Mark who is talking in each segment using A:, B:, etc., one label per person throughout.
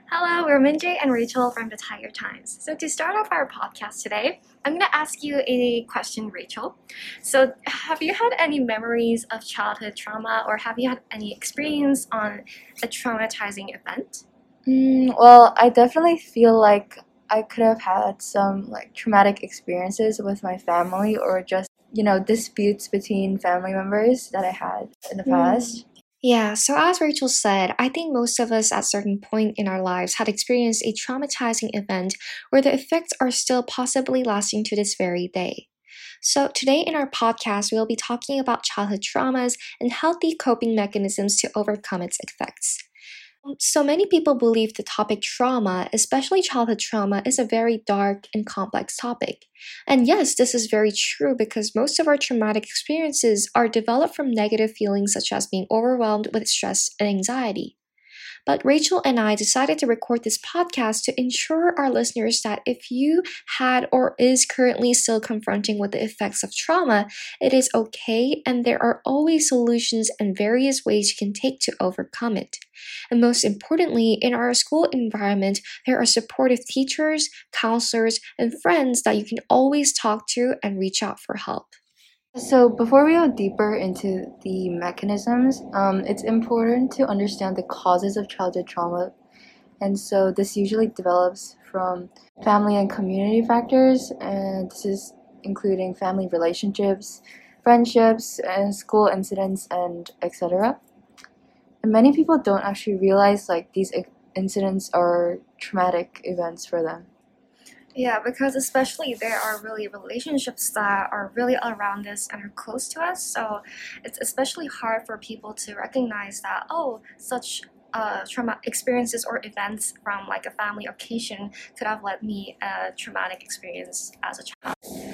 A: Hello, we're Minjay and Rachel from the Tiger Times. So to start off our podcast today, I'm going to ask you a question, Rachel. So have you had any memories of childhood trauma or have you had any experience on a traumatizing event?
B: Well, I definitely feel like I could have had some traumatic experiences with my family or just, disputes between family members that I had in the past.
A: Yeah, so as Rachel said, I think most of us at certain point in our lives had experienced a traumatizing event where the effects are still possibly lasting to this very day. So today in our podcast, we'll be talking about childhood traumas and healthy coping mechanisms to overcome its effects. So many people believe the topic trauma, especially childhood trauma, is a very dark and complex topic. And yes, this is very true because most of our traumatic experiences are developed from negative feelings such as being overwhelmed with stress and anxiety. But Rachel and I decided to record this podcast to ensure our listeners that if you had or is currently still confronting with the effects of trauma, it is okay and there are always solutions and various ways you can take to overcome it. And most importantly, in our school environment, there are supportive teachers, counselors, and friends that you can always talk to and reach out for help.
B: So, before we go deeper into the mechanisms, it's important to understand the causes of childhood trauma. And so, this usually develops from family and community factors, and this is including family relationships, friendships, and school incidents, and etc. And many people don't actually realize these incidents are traumatic events for them.
A: Yeah, because especially there are really relationships that are really around us and are close to us. So it's especially hard for people to recognize that, oh, such trauma experiences or events from like a family occasion could have led me a traumatic experience as a child.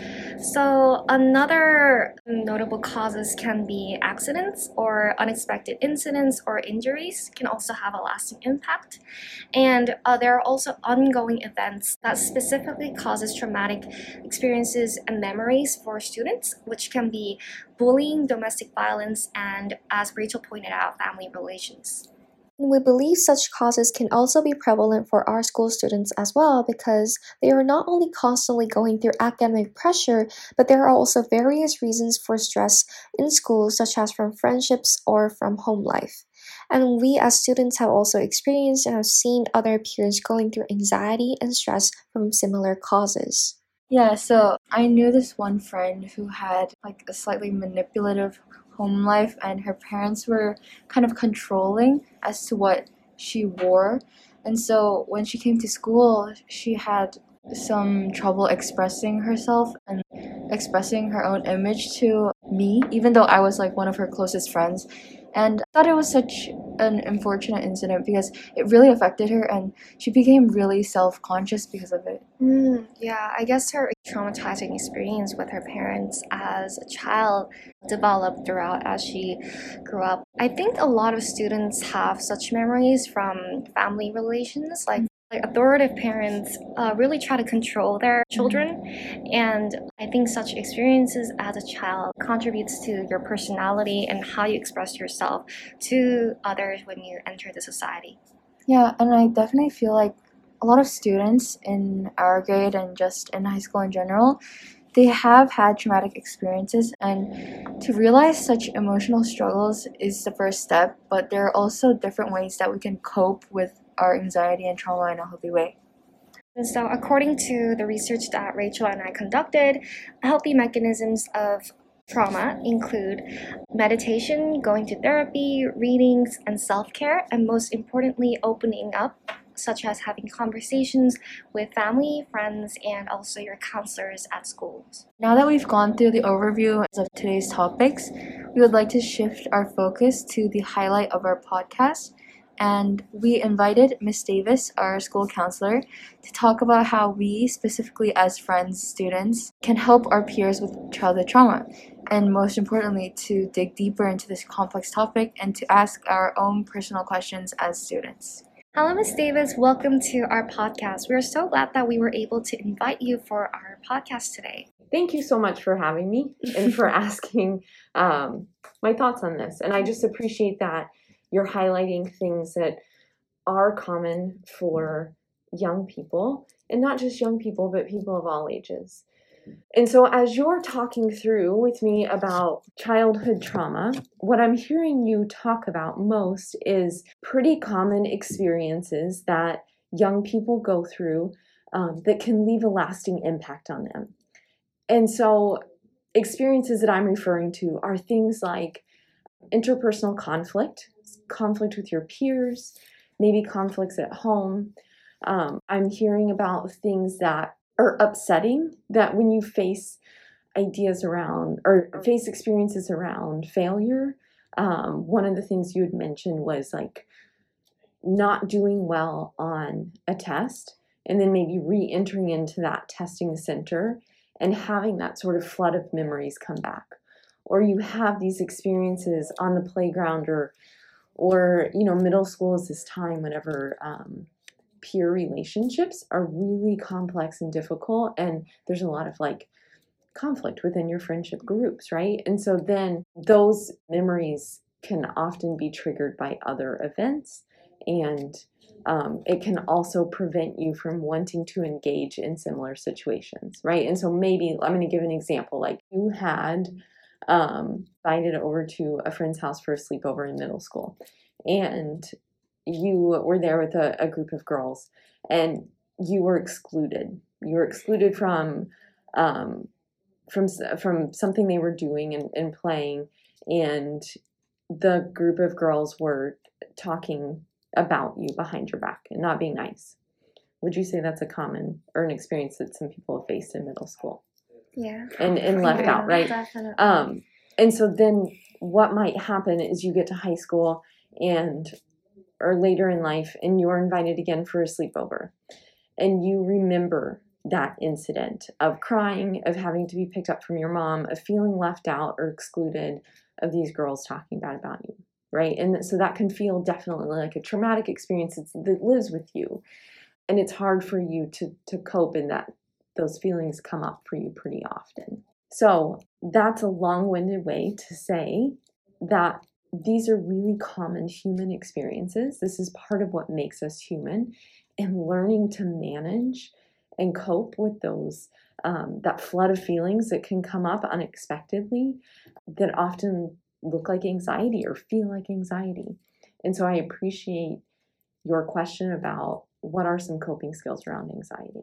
A: So another notable causes can be accidents or unexpected incidents or injuries can also have a lasting impact. And there are also ongoing events that specifically causes traumatic experiences and memories for students, which can be bullying, domestic violence, and as Rachel pointed out, family relations. We believe such causes can also be prevalent for our school students as well because they are not only constantly going through academic pressure, but there are also various reasons for stress in school, such as from friendships or from home life. And we as students have also experienced and have seen other peers going through anxiety and stress from similar causes.
B: Yeah, so I knew this one friend who had a slightly manipulative home life, and her parents were kind of controlling as to what she wore. And so when she came to school, she had some trouble expressing herself and expressing her own image to me, even though I was one of her closest friends. And I thought it was such an unfortunate incident because it really affected her and she became really self-conscious because of it.
A: Yeah, I guess her traumatizing experience with her parents as a child developed throughout as she grew up. I think a lot of students have such memories from family relations, like authoritative parents really try to control their children, and I think such experiences as a child contributes to your personality and how you express yourself to others when you enter the society.
B: Yeah, and I definitely feel like a lot of students in our grade and just in high school in general, they have had traumatic experiences, and to realize such emotional struggles is the first step, but there are also different ways that we can cope with our anxiety and trauma in a healthy way.
A: And so, according to the research that Rachel and I conducted, healthy mechanisms of trauma include meditation, going to therapy, readings, and self care, and most importantly, opening up, such as having conversations with family, friends, and also your counselors at schools.
B: Now that we've gone through the overview of today's topics, we would like to shift our focus to the highlight of our podcast. And we invited Miss Davis, our school counselor, to talk about how we, specifically as friends, students, can help our peers with childhood trauma. And most importantly, to dig deeper into this complex topic and to ask our own personal questions as students.
A: Hello, Ms. Davis. Welcome to our podcast. We're so glad that we were able to invite you for our podcast today.
C: Thank you so much for having me and for asking my thoughts on this. And I just appreciate that you're highlighting things that are common for young people, and not just young people, but people of all ages. And so, as you're talking through with me about childhood trauma, what I'm hearing you talk about most is pretty common experiences that young people go through that can leave a lasting impact on them. And so, experiences that I'm referring to are things like interpersonal conflict, conflict with your peers, maybe conflicts at home. I'm hearing about things that are upsetting, that when you face ideas around or face experiences around failure, one of the things you had mentioned was like not doing well on a test and then maybe re-entering into that testing center and having that sort of flood of memories come back. Or you have these experiences on the playground or middle school is this time whenever peer relationships are really complex and difficult, and there's a lot of like conflict within your friendship groups, right? And so then those memories can often be triggered by other events, and it can also prevent you from wanting to engage in similar situations, right? And so maybe I'm going to give an example. Like you had invited over to a friend's house for a sleepover in middle school, and you were there with a group of girls, and you were excluded. You were excluded from something they were doing and playing, and the group of girls were talking about you behind your back and not being nice. Would you say that's a common or an experience that some people have faced in middle school?
A: Yeah.
C: And left out, right?
A: Definitely.
C: And so then what might happen is you get to high school or later in life, and you're invited again for a sleepover, and you remember that incident of crying, of having to be picked up from your mom, of feeling left out or excluded, of these girls talking bad about you, right? And so that can feel definitely like a traumatic experience that lives with you, and it's hard for you to cope, in that those feelings come up for you pretty often. So that's a long-winded way to say that these are really common human experiences. This is part of what makes us human, and learning to manage and cope with those, that flood of feelings that can come up unexpectedly, that often look like anxiety or feel like anxiety. And so I appreciate your question about what are some coping skills around anxiety.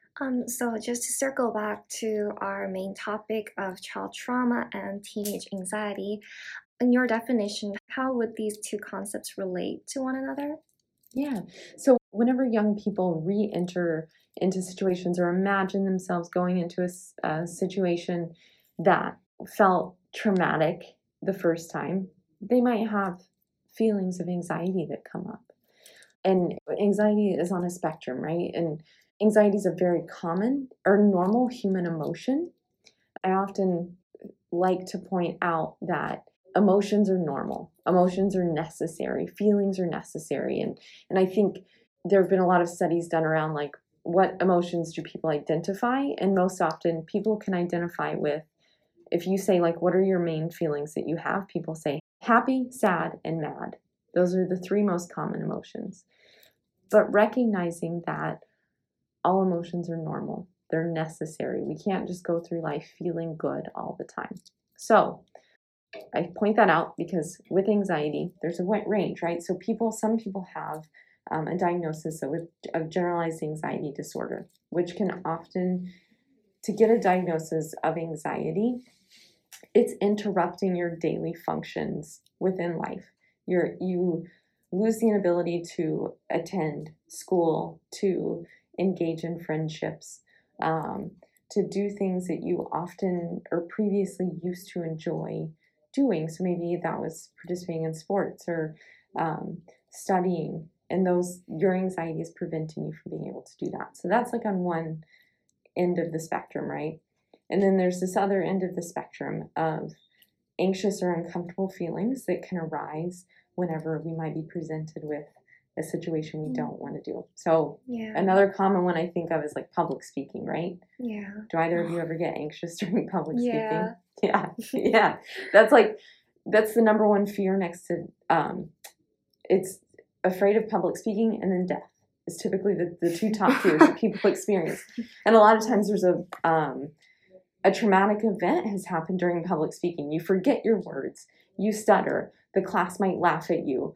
A: So just to circle back to our main topic of child trauma and teenage anxiety, in your definition, how would these two concepts relate to one another?
C: Yeah. So whenever young people re-enter into situations or imagine themselves going into a situation that felt traumatic the first time, they might have feelings of anxiety that come up. And anxiety is on a spectrum, right? And anxiety is a very common or normal human emotion. I often like to point out that emotions are normal, emotions are necessary, feelings are necessary. And I think there have been a lot of studies done around like what emotions do people identify, and most often people can identify with, if you say like what are your main feelings that you have, people say happy, sad, and mad. Those are the three most common emotions. But recognizing that all emotions are normal, they're necessary. We can't just go through life feeling good all the time. So I point that out because with anxiety, there's a wide range, right? So some people have a diagnosis of generalized anxiety disorder, which can often, to get a diagnosis of anxiety, it's interrupting your daily functions within life. You lose the ability to attend school, to engage in friendships, to do things that you often or previously used to enjoy doing. So maybe that was participating in sports or studying, and your anxiety is preventing you from being able to do that. So that's like on one end of the spectrum, right? And then there's this other end of the spectrum of anxious or uncomfortable feelings that can arise whenever we might be presented with a situation we don't want to do. So another common one I think of is like public speaking, right?
A: Yeah.
C: Do either of you ever get anxious during public
A: Yeah.
C: speaking? Yeah. That's the number one fear next to it's afraid of public speaking, and then death is typically the two top fears that people experience. And a lot of times there's a traumatic event has happened during public speaking. You forget your words, you stutter, the class might laugh at you,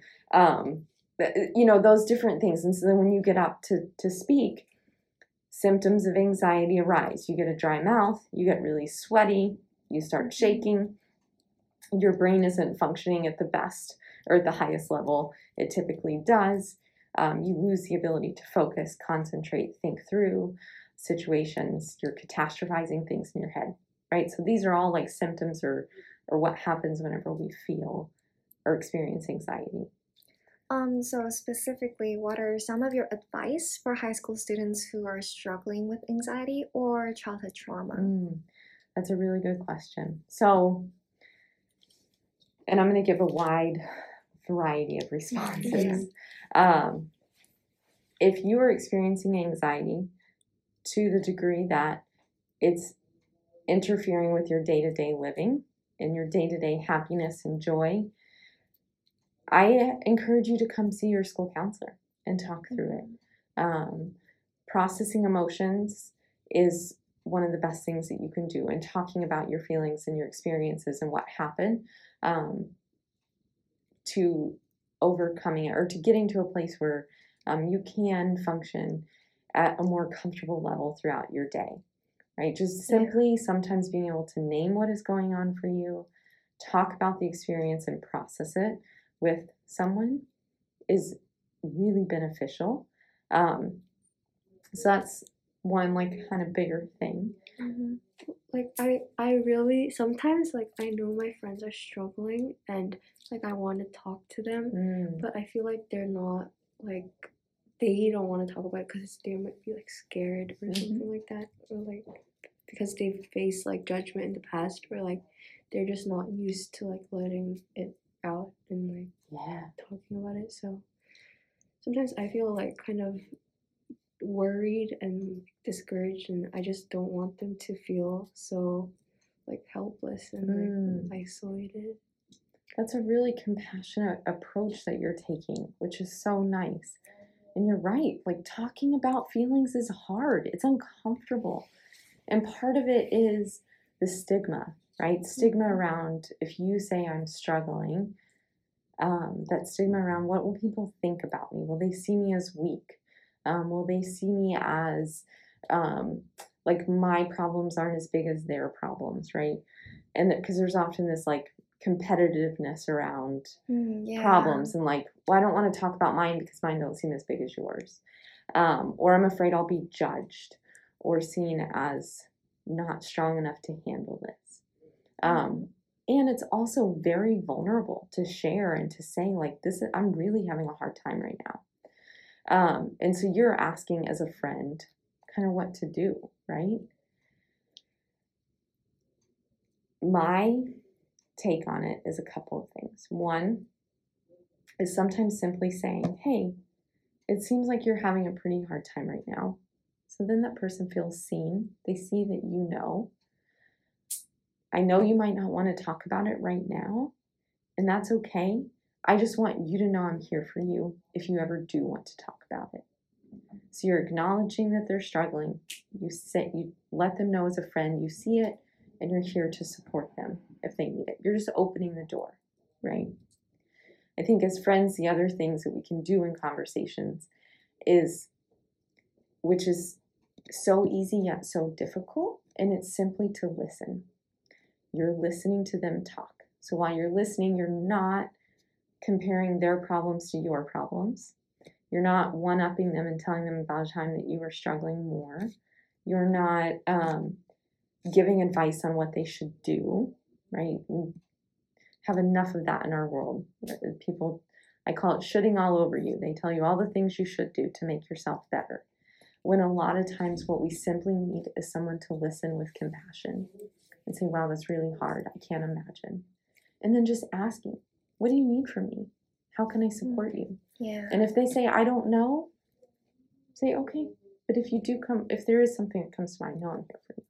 C: those different things. And so then when you get up to speak, symptoms of anxiety arise. You get a dry mouth, you get really sweaty, you start shaking, your brain isn't functioning at the best or at the highest level it typically does. You lose the ability to focus, concentrate, think through situations. You're catastrophizing things in your head, right? So these are all like symptoms or what happens whenever we feel or experience anxiety.
A: So specifically, what are some of your advice for high school students who are struggling with anxiety or childhood trauma?
C: That's a really good question. So, and I'm going to give a wide variety of responses. If you are experiencing anxiety to the degree that it's interfering with your day-to-day living and your day-to-day happiness and joy, I encourage you to come see your school counselor and talk through it. Processing emotions is one of the best things that you can do, and talking about your feelings and your experiences and what happened to overcoming it, or to getting to a place where you can function at a more comfortable level throughout your day, right? Just simply sometimes being able to name what is going on for you, talk about the experience and process it with someone is really beneficial. So that's one like kind of bigger thing.
D: Like I really sometimes, like, I know my friends are struggling and like I want to talk to them, but I feel like they're not, like, they don't want to talk about it because they might be like scared or something like that, or like because they've faced like judgment in the past, or like they're just not used to like letting it out and like talking about it. So sometimes I feel like kind of worried and discouraged, and I just don't want them to feel so like helpless and like isolated.
C: That's a really compassionate approach that you're taking, which is so nice. And you're right, like talking about feelings is hard. It's uncomfortable. And part of it is the stigma, right? Stigma around, if you say I'm struggling, that stigma around what will people think about me? Will they see me as weak? Will they see me as like my problems aren't as big as their problems, right? And because there's often this like competitiveness around problems, and like, well, I don't want to talk about mine because mine don't seem as big as yours, or I'm afraid I'll be judged or seen as not strong enough to handle this. And it's also very vulnerable to share and to say like, I'm really having a hard time right now. And so you're asking as a friend kind of what to do, right? My take on it is a couple of things. One is sometimes simply saying, hey, it seems like you're having a pretty hard time right now. So then that person feels seen. They see that you know. I know you might not want to talk about it right now, and that's okay. I just want you to know I'm here for you if you ever do want to talk about it. So you're acknowledging that they're struggling. You let them know as a friend, you see it, and you're here to support them if they need it. You're just opening the door, right? I think as friends, the other things that we can do in conversations is, which is so easy yet so difficult, and it's simply to listen. You're listening to them talk. So while you're listening, you're not comparing their problems to your problems. You're not one-upping them and telling them about a time that you were struggling more. You're not giving advice on what they should do, right? We have enough of that in our world. People, I call it shoulding all over you. They tell you all the things you should do to make yourself better. When a lot of times what we simply need is someone to listen with compassion and say, wow, that's really hard. I can't imagine. And then just asking, what do you need from me? How can I support you?
A: Yeah.
C: And if they say, I don't know, say, okay. But if there is something that comes to mind, no, I'm here for you.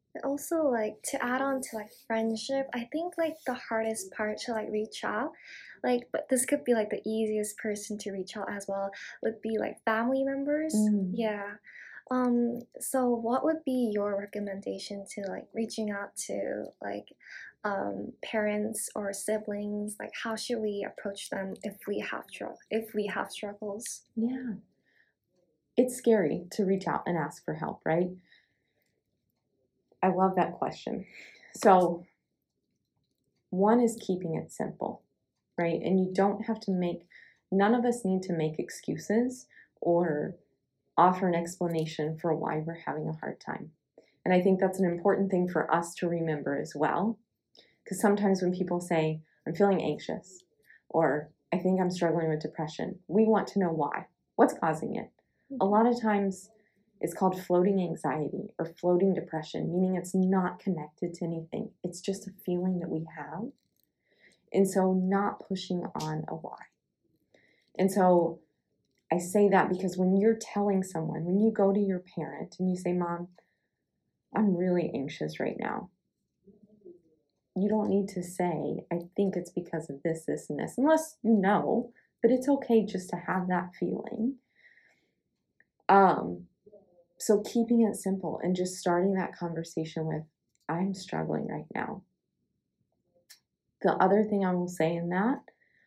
A: Also, like, to add on to like friendship, I think like the hardest part to like reach out, like, but this could be like the easiest person to reach out as well, would be like family members. Yeah. So what would be your recommendation to like reaching out to like parents or siblings? Like how should we approach them if we have struggles?
C: Yeah. It's scary to reach out and ask for help, right? I love that question. So, one is keeping it simple, right? And you don't have to none of us need to make excuses or offer an explanation for why we're having a hard time. And I think that's an important thing for us to remember as well. Because sometimes when people say, I'm feeling anxious, or I think I'm struggling with depression, we want to know why. What's causing it? A lot of times it's called floating anxiety or floating depression, meaning it's not connected to anything. It's just a feeling that we have. And so not pushing on a why. And so I say that because when you're telling someone, when you go to your parent and you say, Mom, I'm really anxious right now, you don't need to say, I think it's because of this, this, and this, unless you know, but it's okay just to have that feeling. So keeping it simple and just starting that conversation with, I'm struggling right now. The other thing I will say in that,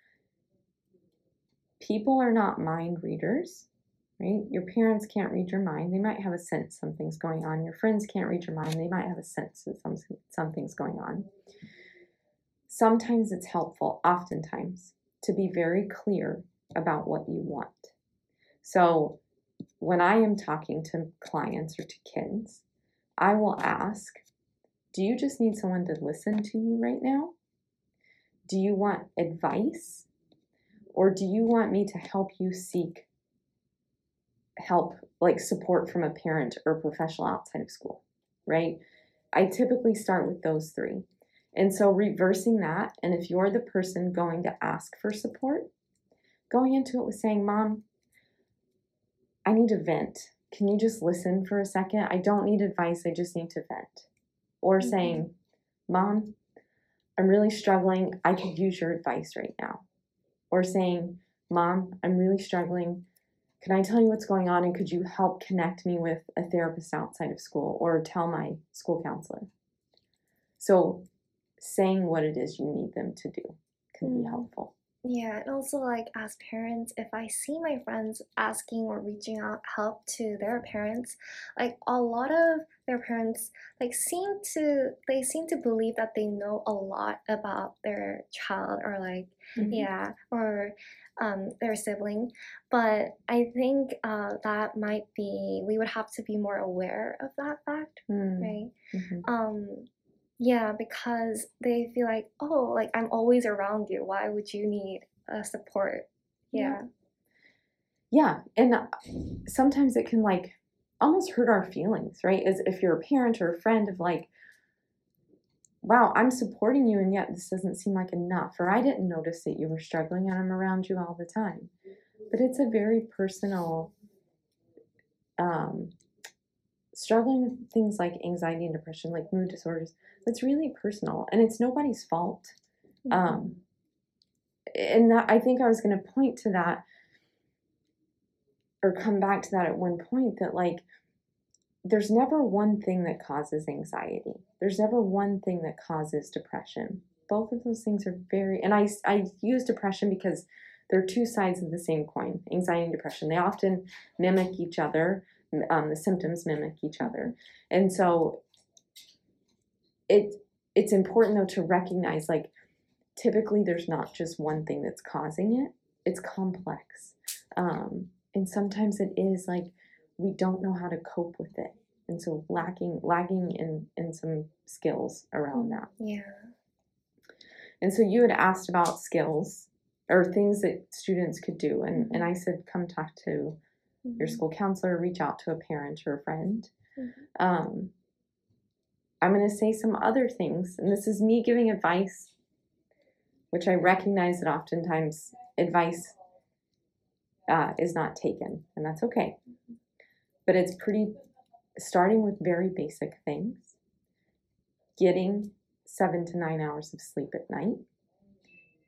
C: people are not mind readers, right? Your parents can't read your mind. They might have a sense something's going on. Your friends can't read your mind. They might have a sense that something's going on. Sometimes it's helpful, oftentimes, to be very clear about what you want. So when I am talking to clients or to kids, I will ask, do you just need someone to listen to you right now? Do you want advice? Or do you want me to help you seek help, like support from a parent or professional outside of school, right? I typically start with those three. And so reversing that, and if you're the person going to ask for support, going into it with saying, Mom, I need to vent. Can you just listen for a second? I don't need advice. I just need to vent. Or saying, Mom, I'm really struggling. I could use your advice right now. Or saying, Mom, I'm really struggling. Can I tell you what's going on? And could you help connect me with a therapist outside of school or tell my school counselor? So saying what it is you need them to do can be helpful.
A: Yeah, and also like as parents, if I see my friends asking or reaching out help to their parents, like a lot of their parents like seem to believe that they know a lot about their child or like yeah, or their sibling. But I think that might be we would have to be more aware of that fact, right? Yeah, because they feel like, oh, like I'm always around you. Why would you need support? Yeah.
C: Yeah, and sometimes it can like almost hurt our feelings, right? As if you're a parent or a friend of like, wow, I'm supporting you and yet this doesn't seem like enough. Or I didn't notice that you were struggling and I'm around you all the time. But it's a very personal struggling with things like anxiety and depression, like mood disorders, that's really personal and it's nobody's fault. And that, I think I was going to point to that or come back to that at one point that like, there's never one thing that causes anxiety. There's never one thing that causes depression. Both of those things are and I use depression because they're two sides of the same coin, anxiety and depression. They often mimic each other. The symptoms mimic each other. And so it's important though to recognize like typically there's not just one thing that's causing it. It's complex. And sometimes it is like we don't know how to cope with it. And so lagging in some skills around that.
A: Yeah.
C: And so you had asked about skills or things that students could do. And I said, come talk to your school counselor, reach out to a parent or a friend. I'm going to say some other things, and this is me giving advice, which I recognize that oftentimes advice is not taken, and that's okay. But it's starting with very basic things, getting 7 to 9 hours of sleep at night,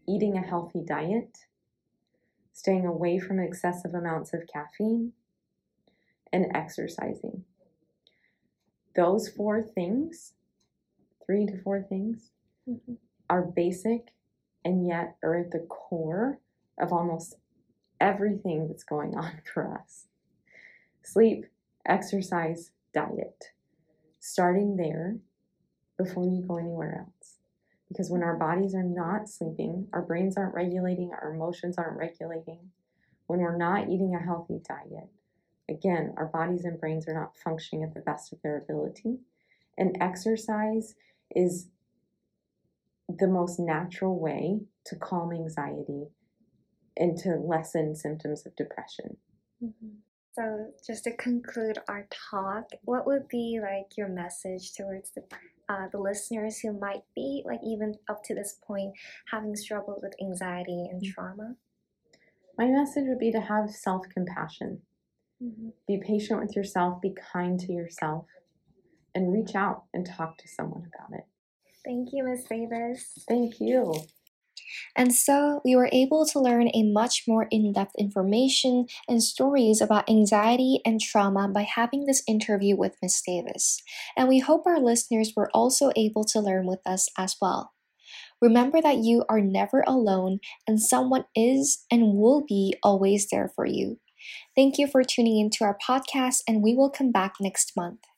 C: eating a healthy diet, staying away from excessive amounts of caffeine, and exercising. Those 4 things, 3 to 4 things, are basic and yet are at the core of almost everything that's going on for us. Sleep, exercise, diet. Starting there before you go anywhere else. Because when our bodies are not sleeping, our brains aren't regulating, our emotions aren't regulating. When we're not eating a healthy diet, again, our bodies and brains are not functioning at the best of their ability. And exercise is the most natural way to calm anxiety and to lessen symptoms of depression.
A: So just to conclude our talk, what would be like your message towards the listeners who might be like even up to this point having struggled with anxiety and trauma?
C: My message would be to have self-compassion. Be patient with yourself, be kind to yourself, and reach out and talk to someone about it.
A: Thank you, Ms. Davis.
C: Thank you.
A: And so we were able to learn a much more in-depth information and stories about anxiety and trauma by having this interview with Ms. Davis. And we hope our listeners were also able to learn with us as well. Remember that you are never alone and someone is and will be always there for you. Thank you for tuning into our podcast, and we will come back next month.